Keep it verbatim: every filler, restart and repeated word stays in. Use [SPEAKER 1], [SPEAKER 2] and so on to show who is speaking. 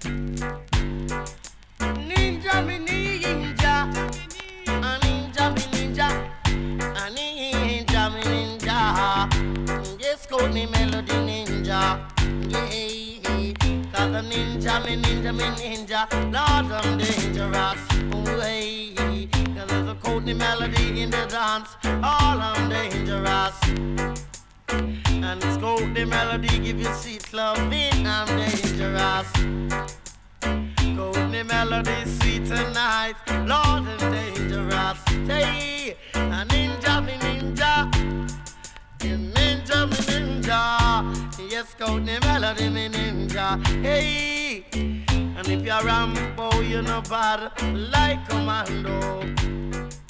[SPEAKER 1] Ninja, me ninja, a ninja, me ninja, a ninja, me ninja. Yes, call me Melody Ninja. Yeah, cause a ninja, me ninja, me ninja. Lord, I'm dangerous. Way, cause there's a code melody in the dance. All I'm dangerous. And it's called the melody, give you sweet loving, I'm dangerous. Code the melody, sweet tonight, Lord, I'm dangerous. Say, a ninja, me ninja, a ninja, me ninja. Yes, code the melody, me ninja. Hey, and if you're Rambo, you're no bad like Commando.